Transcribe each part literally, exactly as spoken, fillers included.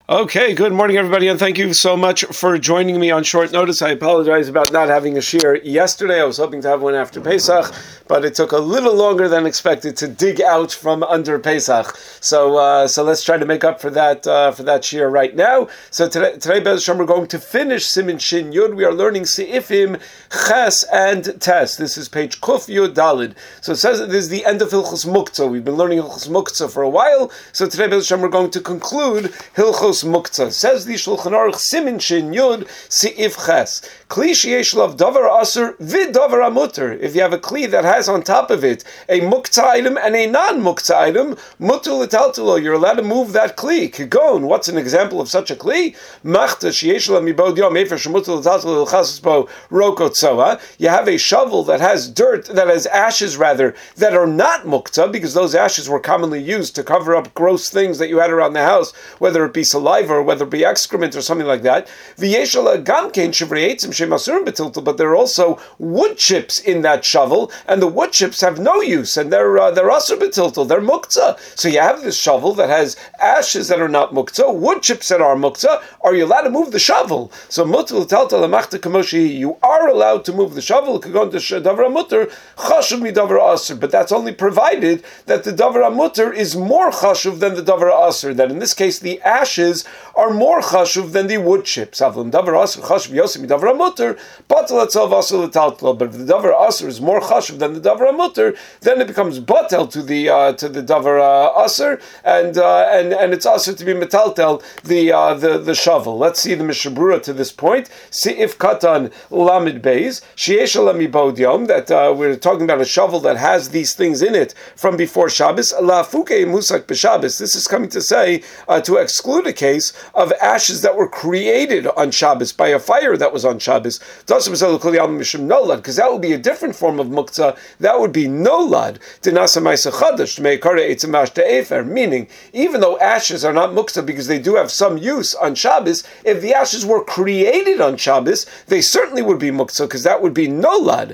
Okay, good morning, everybody, and thank you so much for joining me on short notice. I apologize about not having a shiur yesterday. I was hoping to have one after Pesach, but it took a little longer than expected to dig out from under Pesach. So, uh, so let's try to make up for that uh, for that shiur right now. So today, today, Be'ez Hashem, we're going to finish Siman Shin Yud. We are learning Seifim Ches and Tes. This is page Kuf Yud Dalid. So it says that this is the end of Hilchos Muktzah. We've been learning Hilchos Muktzah for a while. So today, Be'ez Hashem, we're going to conclude Hilchos Muktzah. Says the Shulchan Aruch Siman Shin Yud Seif Ches. Kli sheyesh lav davar aser vid davar amuter. If you have a kli that has on top of it a muktzah item and a non-muktzah item, muter l'taltilo, you're allowed to move that kli. Kigon, what's an example of such a kli? Machta sheyesh lav mibod yom efer shemuter l'taltilo l'chasas bo roko tzoa. You have a shovel that has dirt, that has ashes rather, that are not muktzah, because those ashes were commonly used to cover up gross things that you had around the house, whether it be saliva or whether it be excrement or something like that. But there are also wood chips in that shovel, and the wood chips have no use, and they're uh, they're asur b'tiltul, they're muktzah. So you have this shovel that has ashes that are not muktzah, wood chips that are muktzah. Are you allowed to move the shovel? So mutul talta lamachta kamoshi, you are allowed to move the shovel. Kagon to davar amuter chashuv mi davar asur, but that's only provided that the davar amuter is more chashuv than the davar asur. That in this case the ashes are more chashuv than the wood chips. Avlam davar asur chashuv yosim davar amuter, batel etzav asur l'taltlo. But if the davar asur is more chashuv than the davar amuter, then it becomes batel to the uh, to the davar uh, asur, and uh, and and it's asur to be metaltel the uh, the the shovel. Let's see the Mishnah Berurah to this point. Seif katan lamid beis sheyesh lamibod yom, that uh, we're talking about a shovel that has these things in it from before Shabbos. La fuke musak b'Shabbos. This is coming to say uh, to exclude a case of ashes that were created on Shabbos by a fire that was on Shabbos, because that would be a different form of muktzah. That would be nolad, meaning even though ashes are not muktzah because they do have some use on Shabbos, if the ashes were created on Shabbos, they certainly would be muktzah, because that would be nolad.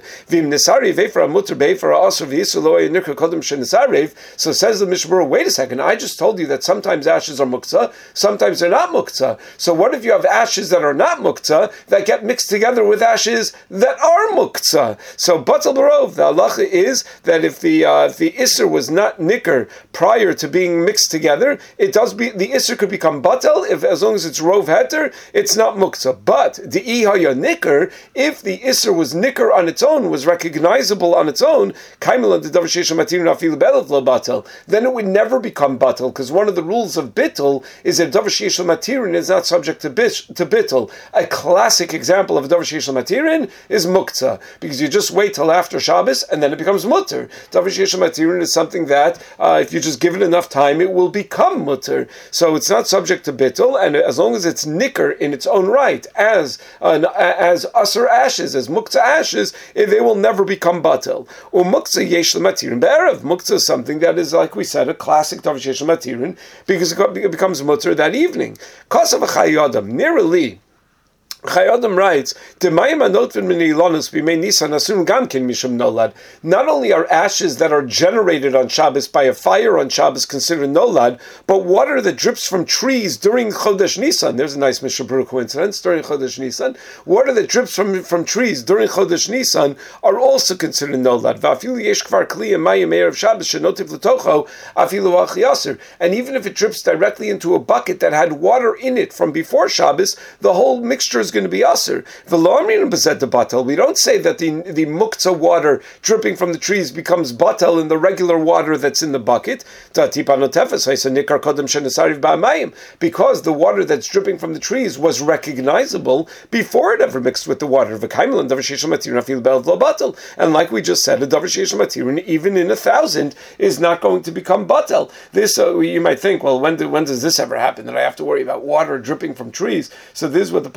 So says the Mishnah Berurah, wait a second, I just told you that sometimes ashes are muktzah, sometimes they're not muktzah. So what if you have ashes that are not muktzah that get mixed together with ashes that are muktzah? So batel barov, the halacha is that if the uh, if the isser was not nicker prior to being mixed together, it does be the isser could become batel if as long as it's rov heter, it's not muktzah. But the ihaya nicker, if the isser was nicker on its own, was recognizable on its own, then it would never become batel, because one of the rules of bittul is that davar sheish matirin is not subject to bish, to bittul. A classic example of a davar sheish matirin is muktzah, because you just wait till after Shabbos and then it becomes mutter. Davar sheish matirin is something that uh, if you just give it enough time, it will become mutter. So it's not subject to bittul, and as long as it's nicker in its own right, as uh, as asur ashes, as muktzah ashes, they will never become batel. Or muktzah yesh matirin be'erev. Muktzah is something that is, like we said, a classic davar sheish matirin, because it becomes mutter that evening. Kasav Chayei nearly. Chayei writes, not only are ashes that are generated on Shabbos by a fire on Shabbos considered nolad, but water that drips from trees during Chodesh Nisan, there's a nice Mishnah Berurah coincidence, during Chodesh Nisan, water that drips from, from trees during Chodesh Nisan are also considered nolad. And even if it drips directly into a bucket that had water in it from before Shabbos, the whole mixture is going to be asur. We don't say that the, the muktzah water dripping from the trees becomes batel in the regular water that's in the bucket, because the water that's dripping from the trees was recognizable before it ever mixed with the water. And like we just said, a davar sheish matirin, even in a thousand, is not going to become batel. This, uh, you might think, well, when, do, when does this ever happen, that I have to worry about water dripping from trees? So this is what the poskim discuss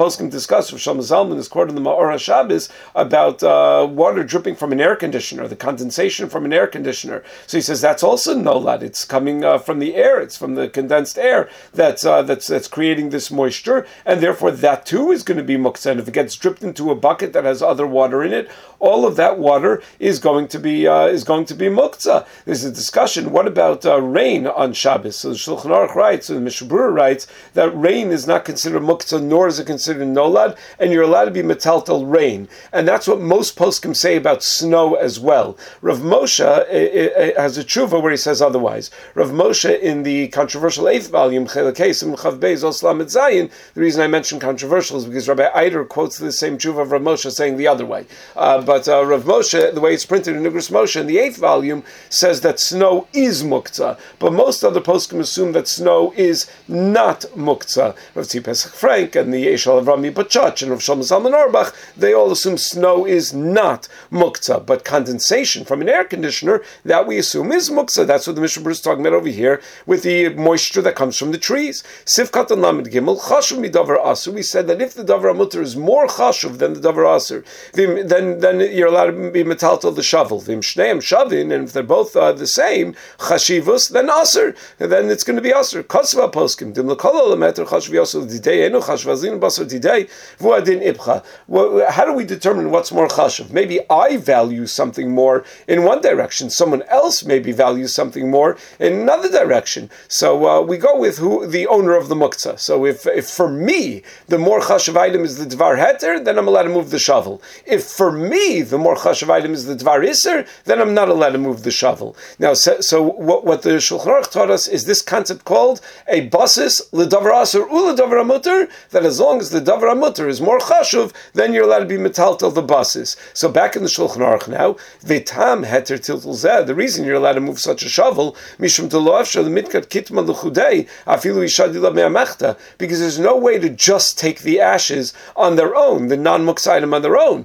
discuss, Rav Shlomo Zalman is quoted in the Ma'or HaShabbos about uh, water dripping from an air conditioner, the condensation from an air conditioner. So he says that's also nolad. It's coming uh, from the air. It's from the condensed air that's uh, that's that's creating this moisture, and therefore that too is going to be muktzah. And if it gets dripped into a bucket that has other water in it, all of that water is going to be uh, is going to be muktzah. There's a discussion. What about uh, rain on Shabbos? So the Shulchan Aruch writes, so the Mishnah Berurah writes that rain is not considered muktzah, nor is it considered nolad, and you're allowed to be metaltal rain. And that's what most poskim say about snow as well. Rav Moshe uh, uh, has a tshuva where he says otherwise. Rav Moshe in the controversial eighth volume, Chelek Sim Chav Beis Oslam et Zayin, the reason I mention controversial is because Rabbi Eider quotes the same tshuva of Rav Moshe saying the other way. Uh, but uh, Rav Moshe, the way it's printed in Nigros Moshe in the eighth volume, says that snow is muktzah. But most other poskim assume that snow is not muktzah. Rav Tzvi Pesach Frank and the Eshel Avrami Bachach and Rav Shlomo Zalman Auerbach, they all assume snow is not muktzah. But condensation from an air conditioner, that we assume is muktzah. That's what the Mishnah Berurah is talking about over here with the moisture that comes from the trees. Sifkat and Lamed Gimel, chashuv midavar asur. We said that if the davar mutter is more chashuv than the davar asur, then then you're allowed to be metaltal the shovel. Vim shneim shavin, and if they're both uh, the same chashivus, then asur, then it's going to be asur. Kosva poskim dim lekol lemeter chashuv yosel didei enu chashuv azin basar didei vuadin ibcha. How do we determine what's more chashuv? Maybe I value something more in one direction. Someone else maybe values something more in another direction. So uh, we go with who the owner of the muktzah. So if, if for me the more chashuv item is the dvar heter, then I'm allowed to move the shovel. If for me the more chashuv item is the dvar iser, then I'm not allowed to move the shovel. Now, so, so what, what the Shulchan Aruch taught us is this concept called a basis l'davar aser u l'davar amuter, that as long as the davar amuter is more chashuv, then you're allowed to be metaltal the basis. So back in the Shulchan Aruch now, v'tam heter tiltul zeh, the reason you're allowed to move such a shovel, mishum telo afshar l'mitkat kitma l'chudei, afilu ishadila me'amachta, because there's no way to just take the ashes on their own, the non-muktzah item on their own.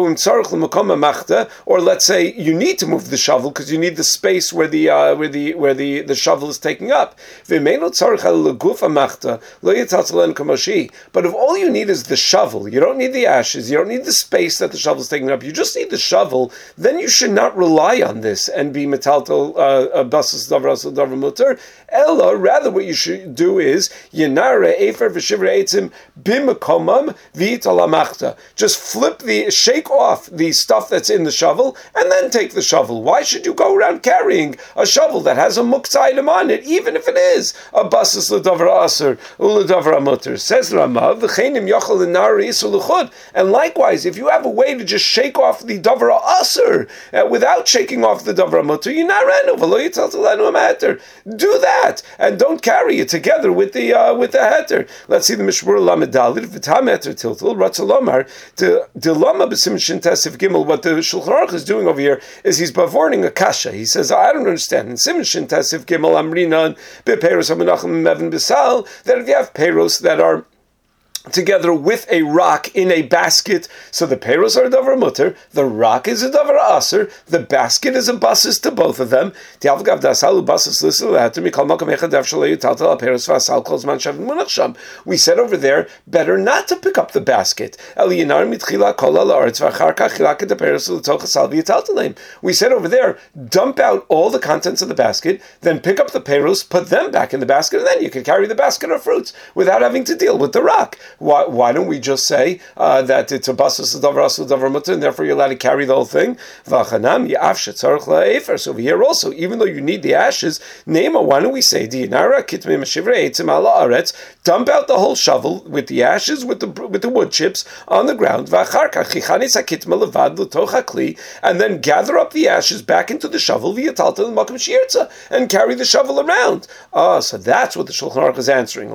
Or let's say you need to move the shovel because you need the space where the uh, where the where the, the shovel is taking up. But if all you need is the shovel, you don't need the ashes, you don't need the space that the shovel is taking up, you just need the shovel, then you should not rely on this and be metaltal basas davar davar muter. Ella, rather what you should do is Yenare Efer v'Shivra Eitzim b'Mekomam v'Italamachta. Just flip the, shake off the stuff that's in the shovel, and then take the shovel. Why should you go around carrying a shovel that has a muktzah item on it, even if it is a basas l'davar aser u'ledavar amuter? Says Ramav v'cheinim yochel l'nari isuluchud. And likewise, if you have a way to just shake off the davar aser uh, without shaking off the davar amuter, yinarenu v'lo yital telenu amater. Do that. And don't carry it together with the uh, with the heter. Let's see the Mishnah Berurah Lamed Daled v'tam heter tiltul ratzalomar to dilama b'sim shin tesif gimel. What the Shulchan Aruch is doing over here is he's bavorning a kasha. He says, I don't understand. In sim shin tesif gimel amrinan beperos hamanachim meven besal, that if you have peros that are together with a rock in a basket, so the peros are a davar muter, the rock is a davar aser, the basket is a basis to both of them. We said over there, better not to pick up the basket. We said over there, dump out all the contents of the basket, then pick up the peros, put them back in the basket, and then you can carry the basket of fruits without having to deal with the rock. Why, why don't we just say uh, that it's a basas davar asul davar mutter, and therefore you're allowed to carry the whole thing? So over here also, even though you need the ashes, Neima, why don't we say dump out the whole shovel with the ashes, with the with the wood chips on the ground, and then gather up the ashes back into the shovel and carry the shovel around. Ah, so that's what the Shulchan Aruch is answering.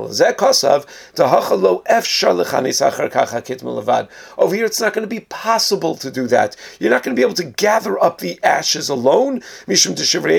Over here, it's not going to be possible to do that. You're not going to be able to gather up the ashes alone. You ever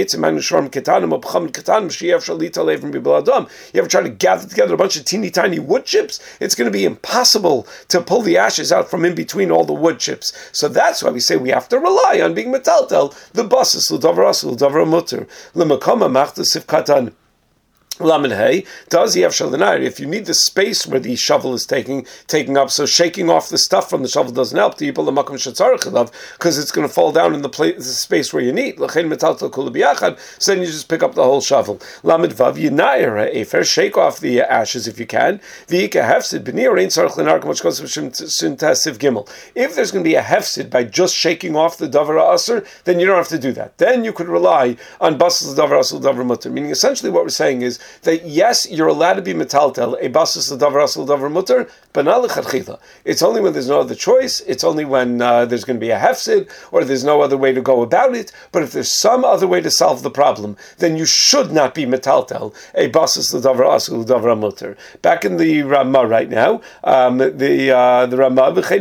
try to gather together a bunch of teeny tiny wood chips? It's going to be impossible to pull the ashes out from in between all the wood chips. So that's why we say we have to rely on being metaltel, the basis, l'davar asul, l'davar muter, l'makama machta sifkatan Lamed Hey, does he have shalinayr? If you need the space where the shovel is taking taking up, so shaking off the stuff from the shovel doesn't help. To the makom shetzarich because it's going to fall down in the, place, the space where you need. L'chein metaltel kula biyachad. So then you just pick up the whole shovel. Lamed Vav Yinayr Efer, shake off the ashes if you can. V'ika hefsid b'nir ein tzarich l'nar which goes Siv Gimel. If there's going to be a hefsid by just shaking off the davar aser, then you don't have to do that. Then you could rely on basas davar aser davar mutter. Meaning, essentially, what we're saying is that yes, you're allowed to be metaltel a basas davar aser davar mutter, but not lechatchila. It's only when there's no other choice. It's only when uh, there's going to be a hefsid or there's no other way to go about it. But if there's some other way to solve the problem, then you should not be metaltel a basas davar aser davar mutter. Back in the Ramah right now, um, the uh, the Ramah we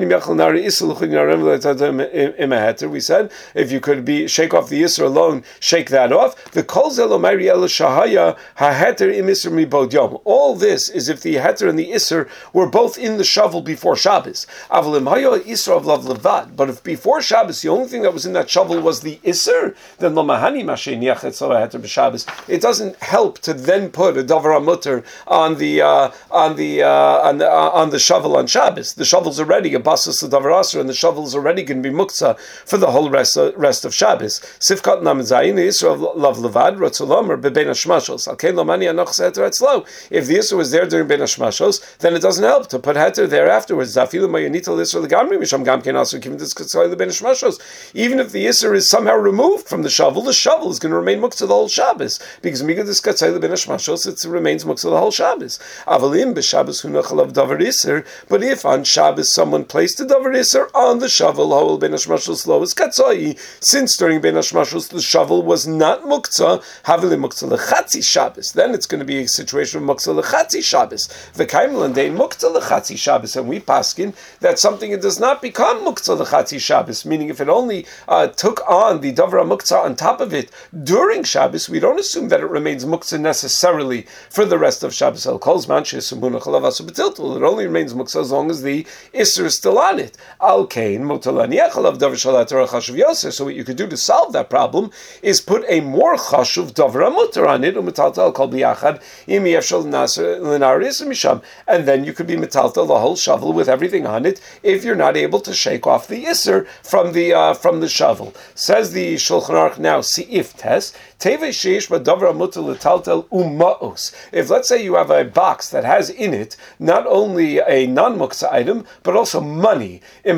said if you could be shake off the isser alone, shake that off. The kol zelomari el shahaya haheter im isser mibod yom. All this is if the heter and the isser were both in the shovel before Shabbos. Avalim haya isser of lav levad. But if before Shabbos the only thing that was in that shovel was the isser, then lo mahani mashen yachet so heter b'Shabbos. It doesn't help to then put a davar mutter on the uh, on the uh, on the uh, on the shovel on Shabbos. The shovel's already a basas davar aser, and the shovel is already going to be muktzah for the whole rest uh, rest of Shabbos. Sifkat nam zayin isser of lav levad rotzolom or bebein hashmashos. Alkein lo mani anoch heter etzlo. If the isser was there during bein hashmashos, then it doesn't help to put heter there afterwards. Zafilu mayonitel isser legamri misham gam ken aser kivin diskatzoi lebein hashmashos. Even if the isser is somehow removed from the shovel, the shovel is going to remain muktzah the whole Shabbos because miga diskatzoi lebein hashmashos it remains muktzah the whole Shabbos. Avalim b'Shabbos hunachalav davar isser. But if on Shabbos someone placed a davar isser on the shovel, hol bein hashmashos lo is katzoi. Since during bein hashmashos the shovel was not muktzah, havilim muktzah lechatzi Shabbos. Then it's going to be a situation of muktzah lechatzi Shabbos. The kaimel dein muktzah lechatzi Shabbos, and we paskin that something it does not become muktzah lechatzi Shabbos. Meaning, if it only uh, took on the davar muktzah on top of it during Shabbos, we don't assume that it remains muktzah necessarily for the rest of Shabbos. El kol zman she'esumuna chalav asu b'tiltul. It only remains muktzah as long as the isser is still on it. Al kain mutalaniach chalav davar shalater chashuv yoser. So what you could do to solve that problem is put a more chashuv davar mutter on it, u'metaltal kol biyachad im yefshal l'nar isser misham, and then you could be metaltal the whole shovel with everything on it if you're not able to shake off the isser from the uh, from the shovel. Says the Shulchan Aruch now, Si'if Tes, Teve sheish b'davar mutter l'taltel u'ma'os. If let's say you have a box that has in it not only a non-muktzah item, but also money. If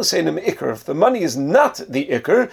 the money is not the ikr,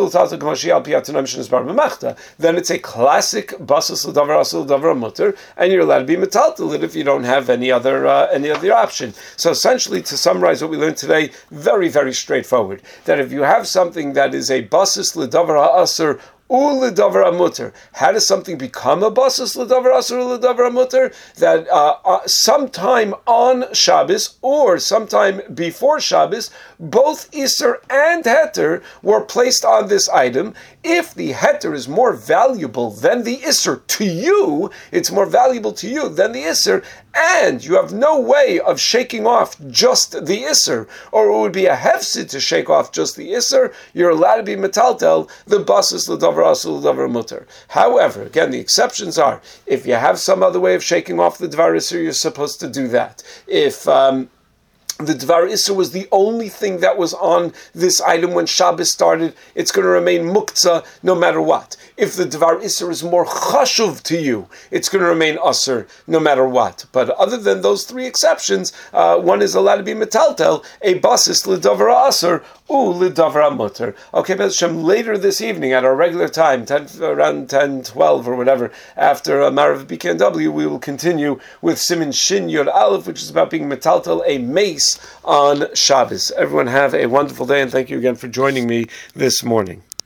then it's a classic basas l'davar asul davar mutter, and you're allowed to be metaltel it if you don't have any other uh, any other option. So essentially, to summarize what we learned today, very very straightforward. That if you have something that is a basas l'davar ha'aser U'ledavar amuter. How does something become a basas ledavar aser u'ledavar amuter? That uh, uh, sometime on Shabbos or sometime before Shabbos, both iser and heter were placed on this item. If the heter is more valuable than the iser to you, it's more valuable to you than the iser, and you have no way of shaking off just the iser, or it would be a hefsid to shake off just the iser, you're allowed to be metaltel the basas ledavar asul davar mutter. However, again, the exceptions are if you have some other way of shaking off the dvar iser, you're supposed to do that. If um, the Dvar Isser was the only thing that was on this item when Shabbos started, it's going to remain muktzah no matter what. If the Dvar Isser is more chashuv to you, it's going to remain Asr no matter what. But other than those three exceptions, uh, one is allowed to be metaltel, a basis l'davar Asr, u l'davar mutter. Okay, Bez Hashem, later this evening at our regular time, ten, around ten, twelve or whatever, after uh, Marav B K N W, we will continue with Siman Shin Yod Aleph, which is about being metaltel, a mace on Shabbos. Everyone have a wonderful day, and thank you again for joining me this morning.